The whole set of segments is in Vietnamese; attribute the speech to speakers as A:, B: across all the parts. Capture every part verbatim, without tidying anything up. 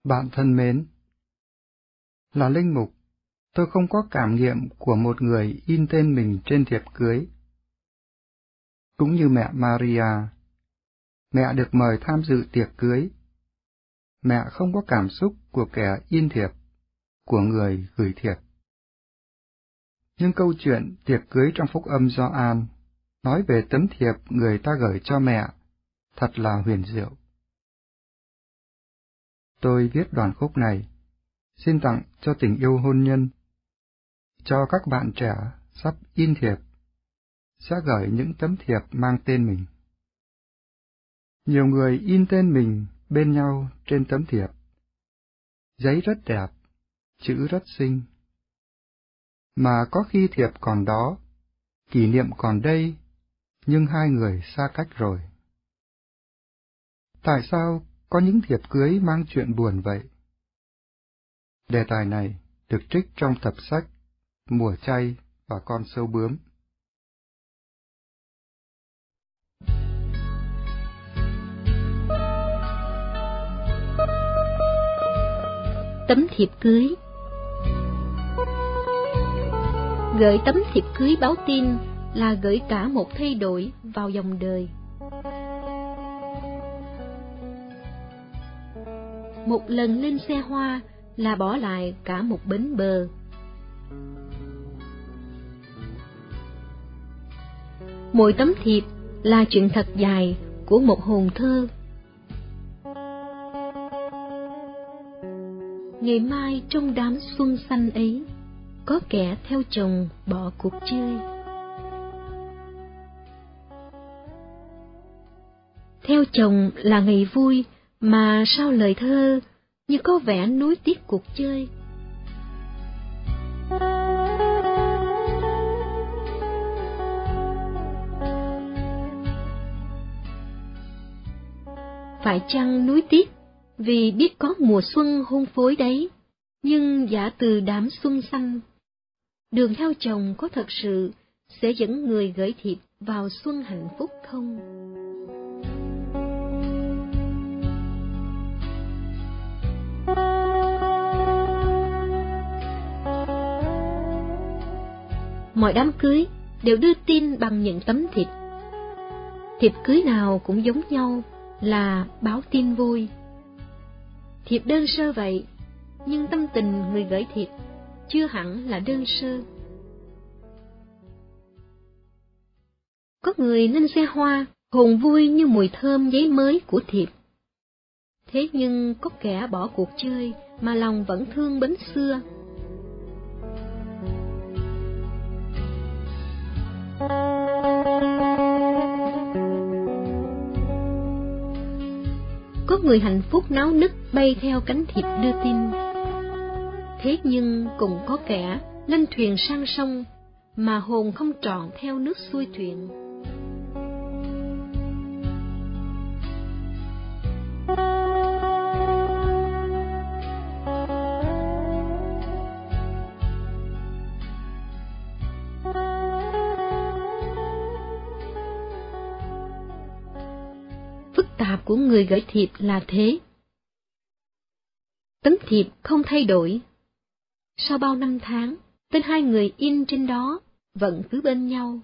A: Bạn thân mến, là linh mục, tôi không có cảm nghiệm của một người in tên mình trên thiệp cưới. Cũng như mẹ Maria, mẹ được mời tham dự tiệc cưới. Mẹ không có cảm xúc của kẻ in thiệp, của người gửi thiệp. Nhưng câu chuyện tiệc cưới trong Phúc Âm Gioan nói về tấm thiệp người ta gửi cho mẹ, thật là huyền diệu. Tôi viết đoạn khúc này, xin tặng cho tình yêu hôn nhân, cho các bạn trẻ sắp in thiệp, sẽ gửi những tấm thiệp mang tên mình. Nhiều người in tên mình bên nhau trên tấm thiệp. Giấy rất đẹp, chữ rất xinh. Mà có khi thiệp còn đó, kỷ niệm còn đây, nhưng hai người xa cách rồi. Tại sao có những thiệp cưới mang chuyện buồn vậy? Đề tài này được trích trong tập sách Mùa Chay và Con Sâu Bướm.
B: Tấm thiệp cưới. Gửi tấm thiệp cưới báo tin là gửi cả một thay đổi vào dòng đời. Một lần lên xe hoa là bỏ lại cả một bến bờ. Mỗi tấm thiệp là chuyện thật dài của một hồn thơ. Ngày mai trong đám xuân xanh ấy, có kẻ theo chồng bỏ cuộc chơi. Theo chồng là ngày vui, mà sao lời thơ như có vẻ nuối tiếc cuộc chơi. Phải chăng nuối tiếc vì biết có mùa xuân hôn phối đấy, nhưng giả từ đám xuân xanh, đường theo chồng có thật sự sẽ dẫn người gửi thiệp vào xuân hạnh phúc không? Mọi đám cưới đều đưa tin bằng những tấm thiệp. Thiệp cưới nào cũng giống nhau là báo tin vui. Thiệp đơn sơ vậy, nhưng tâm tình người gửi thiệp chưa hẳn là đơn sơ. Có người lên xe hoa, hồn vui như mùi thơm giấy mới của thiệp. Thế nhưng có kẻ bỏ cuộc chơi mà lòng vẫn thương bến xưa. Có người hạnh phúc náo nức bay theo cánh thiệp đưa tin. Thế nhưng cũng có kẻ lên thuyền sang sông mà hồn không trọn theo nước xuôi thuyền. Phức tạp của người gửi thiệp là thế. Tấm thiệp không thay đổi. Sau bao năm tháng, tên hai người in trên đó vẫn cứ bên nhau.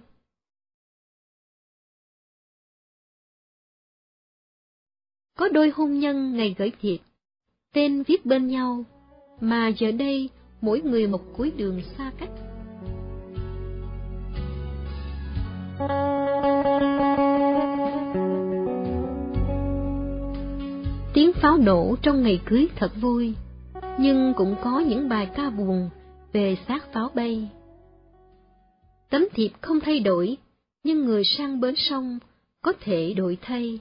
B: Có đôi hôn nhân ngày gửi thiệp, tên viết bên nhau, mà giờ đây mỗi người một cuối đường xa cách. Tiếng pháo nổ trong ngày cưới thật vui, nhưng cũng có những bài ca buồn về xác pháo bay. Tấm thiệp không thay đổi, nhưng người sang bến sông có thể đổi thay.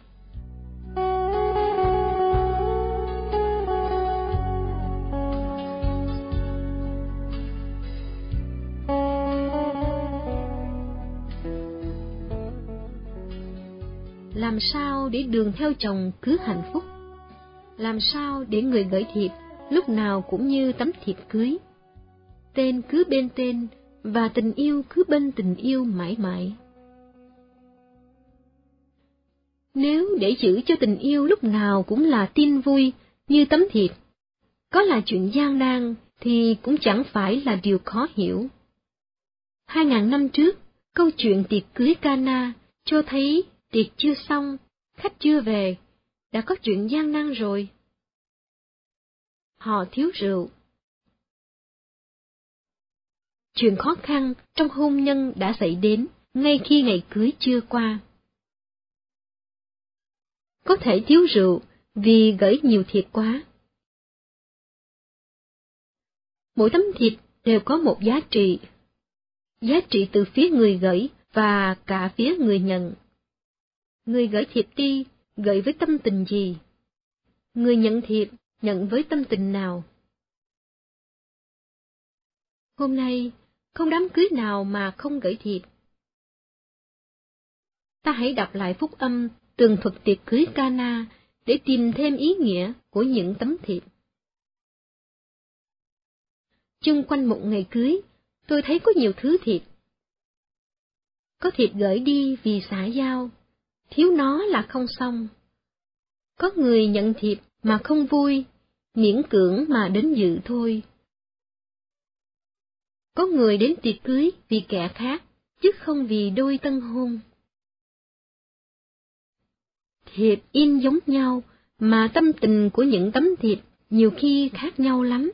B: Làm sao để đường theo chồng cứ hạnh phúc? Làm sao để người gửi thiệp lúc nào cũng như tấm thiệp cưới? Tên cứ bên tên, và tình yêu cứ bên tình yêu mãi mãi. Nếu để giữ cho tình yêu lúc nào cũng là tin vui như tấm thiệp, Có là chuyện gian nan thì cũng chẳng phải là điều khó hiểu. Hai ngàn năm trước, câu chuyện tiệc cưới Cana cho thấy tiệc chưa xong, khách chưa về, đã có chuyện gian nan rồi. Họ thiếu rượu. Chuyện khó khăn trong hôn nhân đã xảy đến ngay khi ngày cưới chưa qua. Có thể thiếu rượu vì gởi nhiều thịt quá. Mỗi tấm thịt đều có một giá trị. Giá trị từ phía người gởi và cả phía người nhận. Người gởi thịt đi, gởi với tâm tình gì? Người nhận thịt, nhận với tâm tình nào? Hôm nay, không đám cưới nào mà không gởi thịt. Ta hãy đọc lại phúc âm tường thuật tiệc cưới Cana để tìm thêm ý nghĩa của những tấm thịt. Chung quanh một ngày cưới, tôi thấy có nhiều thứ thịt. Có thịt gởi đi vì xã giao, thiếu nó là không xong. Có người nhận thịt mà không vui, miễn cưỡng mà đến dự thôi. Có người đến tiệc cưới vì kẻ khác, chứ không vì đôi tân hôn. Thịt in giống nhau, mà tâm tình của những tấm thịt nhiều khi khác nhau lắm.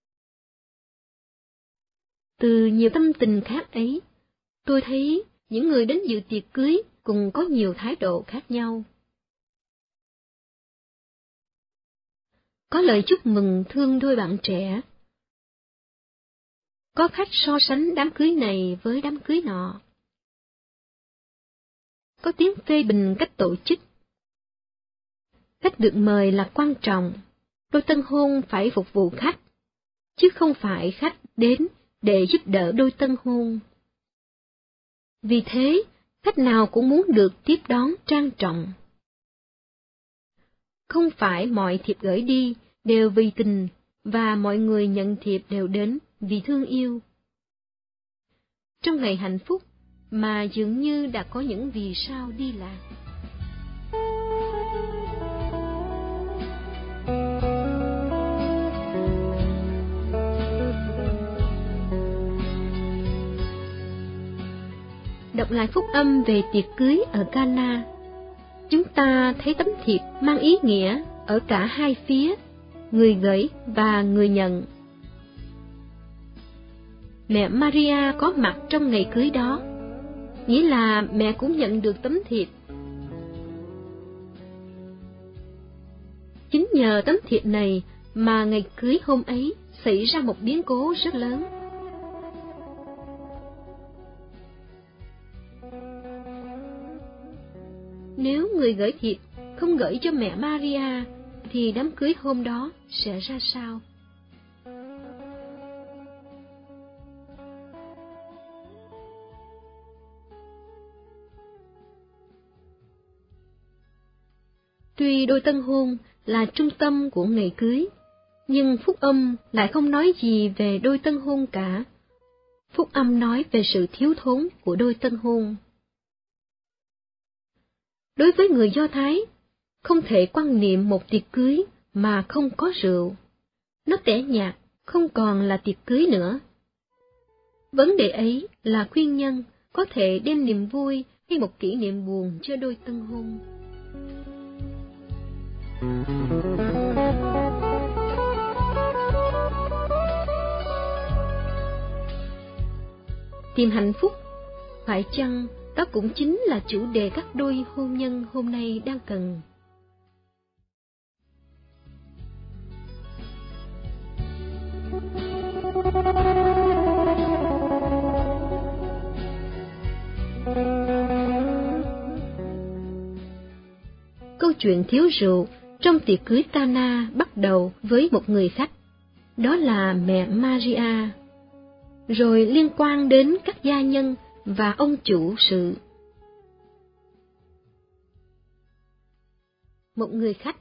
B: Từ nhiều tâm tình khác ấy, tôi thấy những người đến dự tiệc cưới cùng có nhiều thái độ khác nhau. Có lời chúc mừng thương đôi bạn trẻ. Có khách so sánh đám cưới này với đám cưới nọ. Có tiếng phê bình cách tổ chức. Khách được mời là quan trọng, đôi tân hôn phải phục vụ khách, chứ không phải khách đến để giúp đỡ đôi tân hôn. Vì thế, khách nào cũng muốn được tiếp đón trang trọng. Không phải mọi thiệp gửi đi đều vì tình, và mọi người nhận thiệp đều đến vì thương yêu. Trong ngày hạnh phúc mà dường như đã có những vì sao đi lạc. Đọc lại phúc âm về tiệc cưới ở Cana, chúng ta thấy tấm thiệp mang ý nghĩa ở cả hai phía, người gửi và người nhận. Mẹ Maria có mặt trong ngày cưới đó, nghĩa là mẹ cũng nhận được tấm thiệp. Chính nhờ tấm thiệp này mà ngày cưới hôm ấy xảy ra một biến cố rất lớn. Nếu người gửi thiệp không gửi cho mẹ Maria, thì đám cưới hôm đó sẽ ra sao? Tuy đôi tân hôn là trung tâm của ngày cưới, nhưng phúc âm lại không nói gì về đôi tân hôn cả. Phúc âm nói về sự thiếu thốn của đôi tân hôn. Đối với người Do Thái, không thể quan niệm một tiệc cưới mà không có rượu. Nó tẻ nhạt, không còn là tiệc cưới nữa. Vấn đề ấy là khuyên nhân có thể đem niềm vui hay một kỷ niệm buồn cho đôi tân hôn. Tìm hạnh phúc, phải chăng đó cũng chính là chủ đề các đôi hôn nhân hôm nay đang cần. Câu chuyện thiếu rượu trong tiệc cưới Cana bắt đầu với một người khách, đó là mẹ Maria, rồi liên quan đến các gia nhân và ông chủ sự. Một người khách.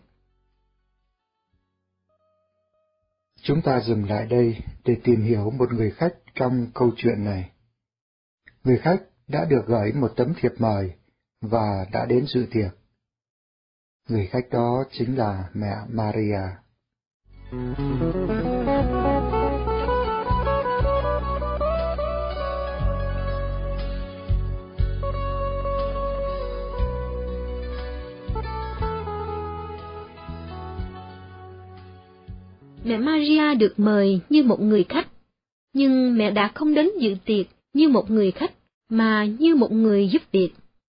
A: Chúng ta dừng lại đây để tìm hiểu một người khách trong câu chuyện này. Người khách đã được gửi một tấm thiệp mời và đã đến dự tiệc. Người khách đó chính là mẹ Maria.
B: Mẹ Maria được mời như một người khách, nhưng mẹ đã không đến dự tiệc như một người khách, mà như một người giúp việc.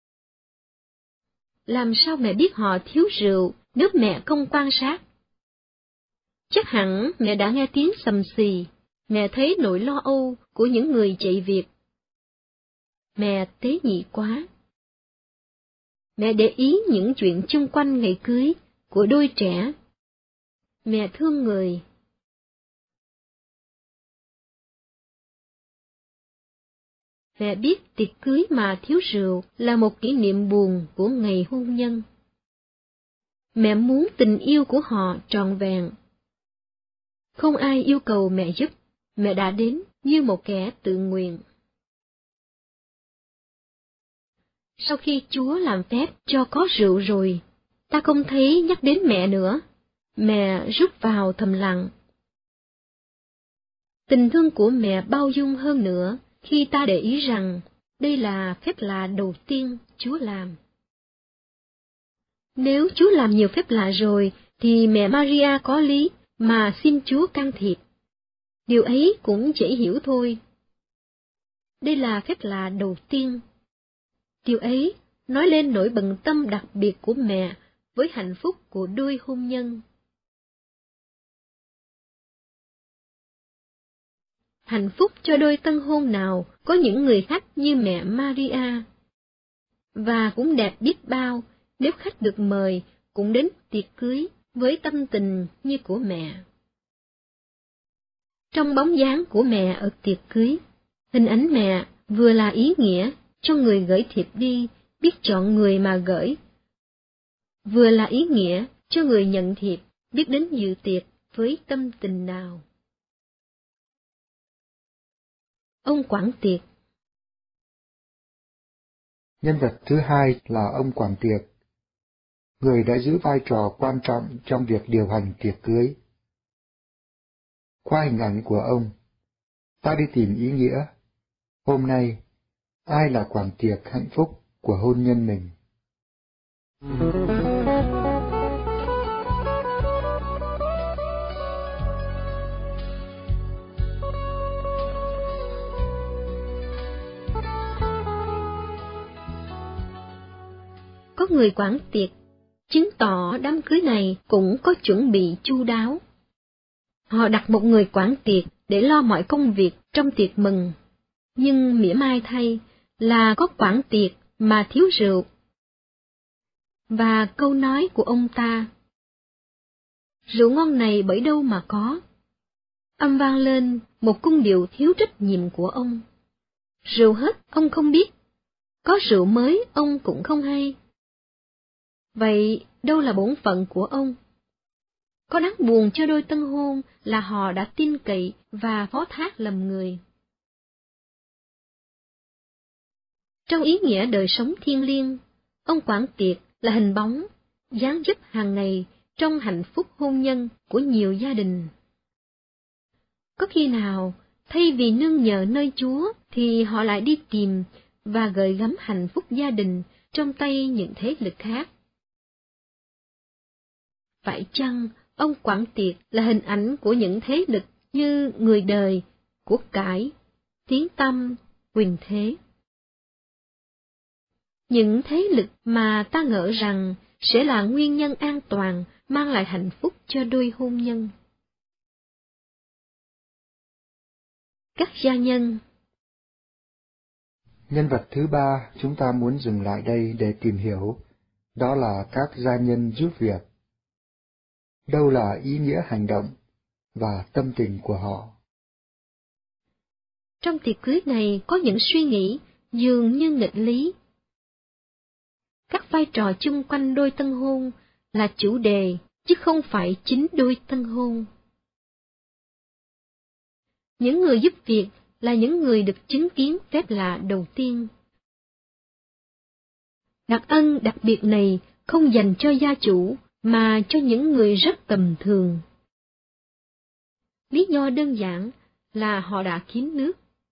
B: Làm sao mẹ biết họ thiếu rượu nếu mẹ không quan sát? Chắc hẳn mẹ đã nghe tiếng xầm xì, mẹ thấy nỗi lo âu của những người chạy việc. Mẹ tế nhị quá. Mẹ để ý những chuyện chung quanh ngày cưới của đôi trẻ. Mẹ thương người. Mẹ biết tiệc cưới mà thiếu rượu là một kỷ niệm buồn của ngày hôn nhân. Mẹ muốn tình yêu của họ trọn vẹn. Không ai yêu cầu mẹ giúp, mẹ đã đến như một kẻ tự nguyện. Sau khi Chúa làm phép cho có rượu rồi, ta không thấy nhắc đến mẹ nữa. Mẹ rút vào thầm lặng. Tình thương của mẹ bao dung hơn nữa khi ta để ý rằng đây là phép lạ đầu tiên Chúa làm. Nếu Chúa làm nhiều phép lạ rồi, thì mẹ Maria có lý mà xin Chúa can thiệp. Điều ấy cũng dễ hiểu thôi. Đây là phép lạ đầu tiên. Điều ấy nói lên nỗi bận tâm đặc biệt của mẹ với hạnh phúc của đôi hôn nhân. Hạnh phúc cho đôi tân hôn nào có những người khách như mẹ Maria. Và cũng đẹp biết bao nếu khách được mời cũng đến tiệc cưới với tâm tình như của mẹ. Trong bóng dáng của mẹ ở tiệc cưới, hình ảnh mẹ vừa là ý nghĩa cho người gửi thiệp đi biết chọn người mà gửi, vừa là ý nghĩa cho người nhận thiệp biết đến dự tiệc với tâm tình nào. Ông quản tiệc.
A: Nhân vật thứ hai là ông quản tiệc, người đã giữ vai trò quan trọng trong việc điều hành tiệc cưới. Qua hình ảnh của ông, ta đi tìm ý nghĩa. Hôm nay, ai là quản tiệc hạnh phúc của hôn nhân mình?
B: Có người quản tiệc, chứng tỏ đám cưới này cũng có chuẩn bị chu đáo. Họ đặt một người quản tiệc để lo mọi công việc trong tiệc mừng, nhưng mỉa mai thay là có quản tiệc mà thiếu rượu. Và câu nói của ông ta, rượu ngon này bởi đâu mà có, âm vang lên một cung điệu thiếu trách nhiệm của ông. Rượu hết ông không biết, có rượu mới ông cũng không hay. Vậy đâu là bổn phận của ông? Có đáng buồn cho đôi tân hôn là họ đã tin cậy và phó thác lầm người. Trong ý nghĩa đời sống thiêng liêng, ông quản tiệc là hình bóng, dáng dấp hàng ngày trong hạnh phúc hôn nhân của nhiều gia đình. Có khi nào, thay vì nương nhờ nơi Chúa, thì họ lại đi tìm và gợi gắm hạnh phúc gia đình trong tay những thế lực khác. Phải chăng ông quản tiệc là hình ảnh của những thế lực như người đời, của cải, tiếng tăm, quyền thế? Những thế lực mà ta ngỡ rằng sẽ là nguyên nhân an toàn mang lại hạnh phúc cho đôi hôn nhân. Các gia nhân.
A: Nhân vật thứ ba chúng ta muốn dừng lại đây để tìm hiểu, đó là các gia nhân giúp việc. Đâu là ý nghĩa hành động và tâm tình của họ?
B: Trong tiệc cưới này có những suy nghĩ dường như nghịch lý. Các vai trò chung quanh đôi tân hôn là chủ đề, chứ không phải chính đôi tân hôn. Những người giúp việc là những người được chứng kiến phép lạ đầu tiên. Đặc ân đặc biệt này không dành cho gia chủ, mà cho những người rất tầm thường. Lý do đơn giản là họ đã kín nước.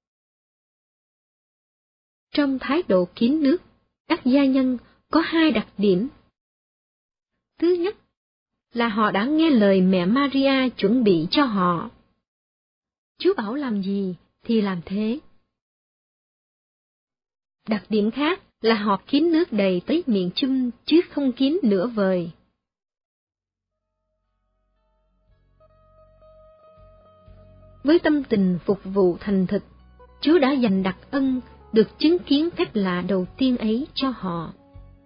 B: Trong thái độ kín nước, các gia nhân có hai đặc điểm. Thứ nhất là họ đã nghe lời mẹ Maria chuẩn bị cho họ. Chúa bảo làm gì thì làm thế. Đặc điểm khác là họ kín nước đầy tới miệng chum chứ không kín nửa vời. Với tâm tình phục vụ thành thực, Chúa đã dành đặc ân được chứng kiến phép lạ đầu tiên ấy cho họ.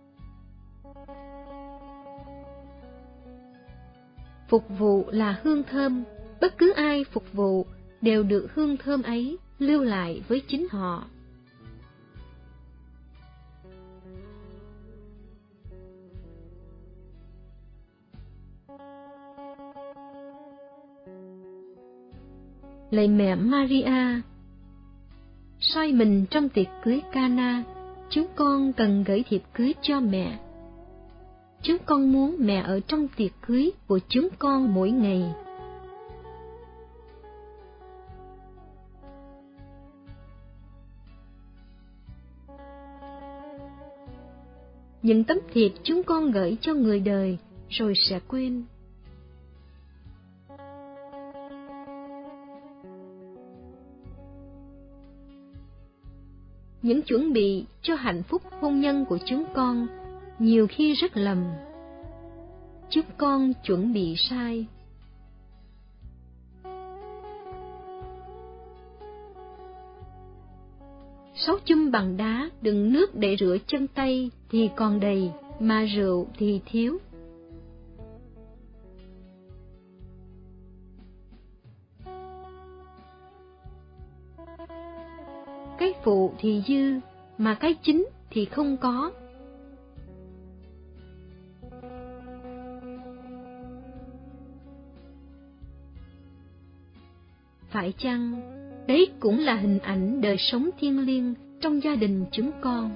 B: Phục vụ là hương thơm, bất cứ ai phục vụ đều được hương thơm ấy lưu lại với chính họ. Lạy mẹ Maria, soi mình trong tiệc cưới Cana, chúng con cần gửi thiệp cưới cho mẹ. Chúng con muốn mẹ ở trong tiệc cưới của chúng con mỗi ngày. Những tấm thiệp chúng con gửi cho người đời rồi sẽ quên. Những chuẩn bị cho hạnh phúc hôn nhân của chúng con nhiều khi rất lầm. Chúng con chuẩn bị sai. Sáu chum bằng đá đựng nước để rửa chân tay thì còn đầy, mà rượu thì thiếu. Cái phụ thì dư, mà cái chính thì không có. Phải chăng đấy cũng là hình ảnh đời sống thiêng liêng trong gia đình chúng con?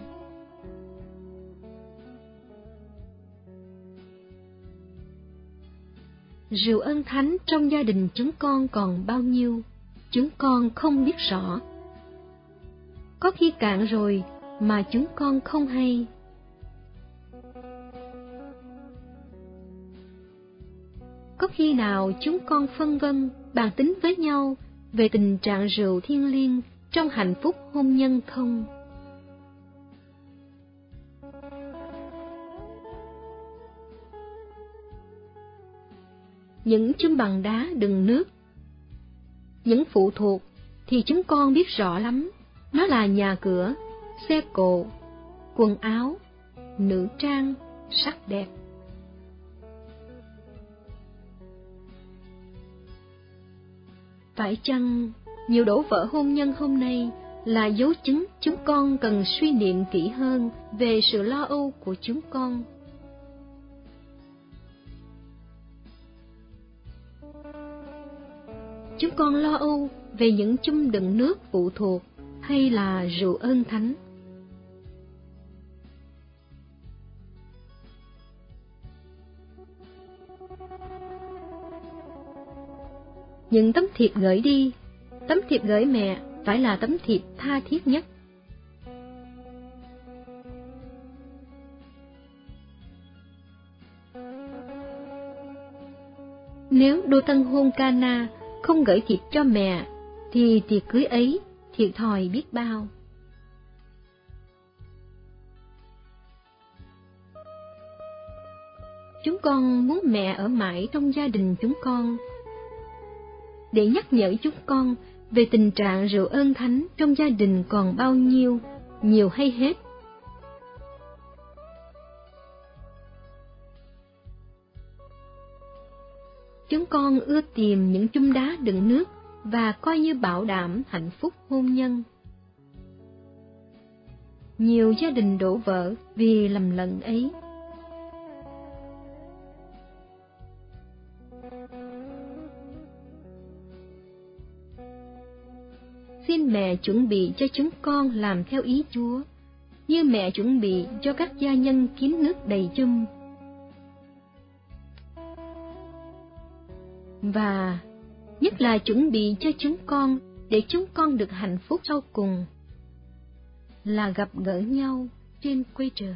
B: Rượu ân thánh trong gia đình chúng con còn bao nhiêu, chúng con không biết rõ. Có khi cạn rồi mà chúng con không hay. Có khi nào chúng con phân vân, bàn tính với nhau về tình trạng rượu thiêng liêng trong hạnh phúc hôn nhân không? Những chum bằng đá đựng nước, những phụ thuộc thì chúng con biết rõ lắm. Nó là nhà cửa, xe cộ, quần áo, nữ trang, sắc đẹp. Phải chăng nhiều đổ vỡ hôn nhân hôm nay là dấu chứng chúng con cần suy niệm kỹ hơn về sự lo âu của chúng con? Chúng con lo âu về những chum đựng nước phụ thuộc hay là rượu ân thánh? Những tấm thiệp gửi đi, tấm thiệp gửi mẹ phải là tấm thiệp tha thiết nhất. Nếu đôi tân hôn Cana không gửi thiệp cho mẹ, thì tiệc cưới ấy thiệt thòi biết bao. Chúng con muốn mẹ ở mãi trong gia đình chúng con, để nhắc nhở chúng con về tình trạng rượu ân thánh trong gia đình còn bao nhiêu, nhiều hay hết. Chúng con ưa tìm những chum đá đựng nước và coi như bảo đảm hạnh phúc hôn nhân. Nhiều gia đình đổ vỡ vì lầm lẫn ấy. Xin mẹ chuẩn bị cho chúng con làm theo ý Chúa, như mẹ chuẩn bị cho các gia nhân kín nước đầy chum. Và nhất là chuẩn bị cho chúng con để chúng con được hạnh phúc sau cùng là gặp gỡ nhau trên quê trời.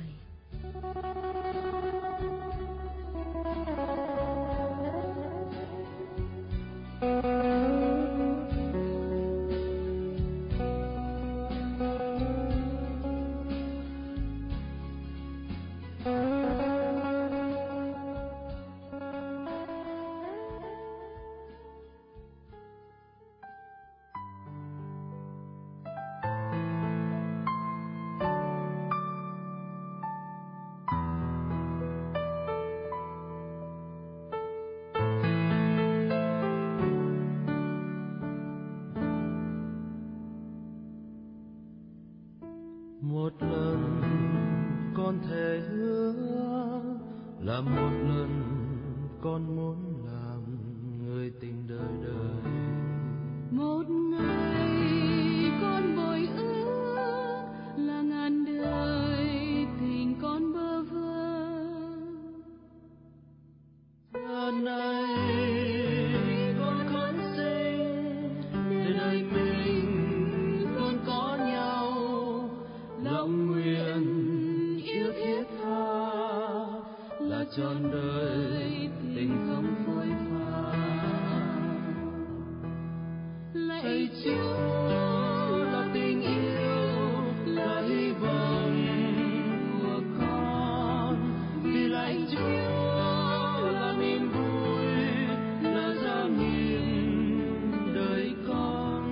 C: Một lần con thề hứa là một lần con muốn làm người tình đời đời.
D: Một ngày con vội ước là ngàn đời tình con bơ vơ.
C: Giờ này con khấn xin để đời mình luôn có nhau, lòng nguyện yêu thiết tha là trọn đời tình không phôi pha.
D: Lạy Chúa
C: là tình yêu, là hy vọng của con, vì lạy Chúa là niềm vui, là gia nghiệp đời con.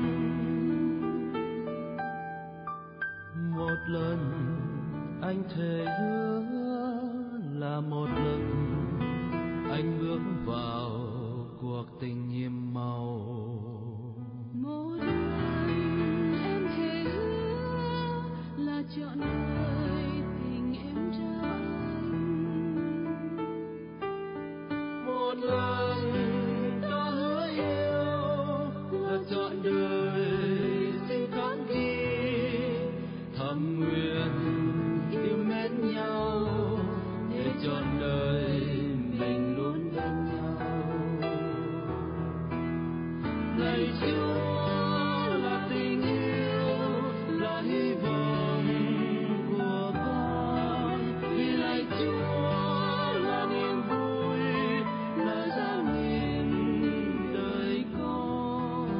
C: Một lần anh thề hứa là một lần anh bước vào cuộc tình nhiệm màu.
D: một lần em thề hứa là trọn đời tình em trao anh.
C: Một lần ta hứa yêu là trọn đời xin khắc ghi, thầm nguyện yêu mến nhau để trọn đời mình luôn bên nhau. Lạy Chúa là tình yêu, là hy vọng của con, vì lạy Chúa là niềm vui, là gia nghiệp đời con.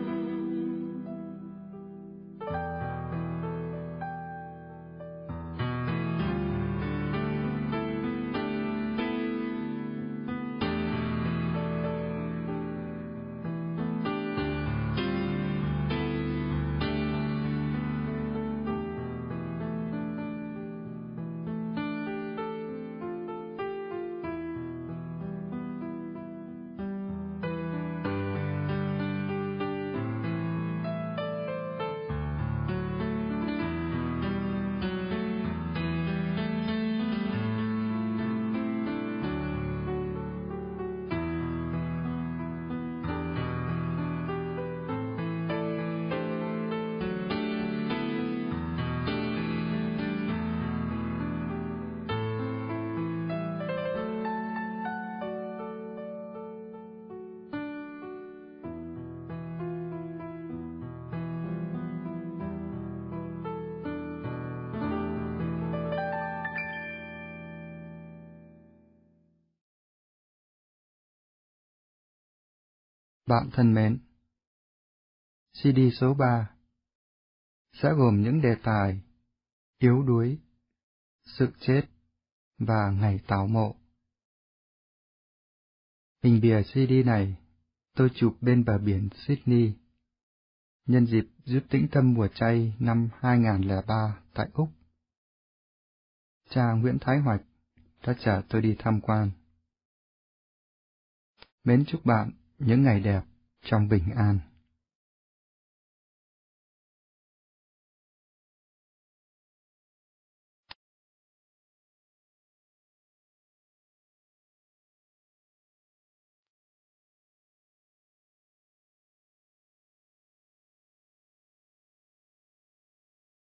A: Bạn thân mến, xê đê số ba sẽ gồm những đề tài yếu đuối, sự chết và ngày tảo mộ. Hình bìa xê đê này tôi chụp bên bờ biển Sydney, nhân dịp giúp tĩnh tâm mùa chay năm hai nghìn không trăm lẻ ba tại Úc. Cha Nguyễn Thái Hoạch đã chở tôi đi tham quan. Mến chúc bạn những ngày đẹp trong bình an.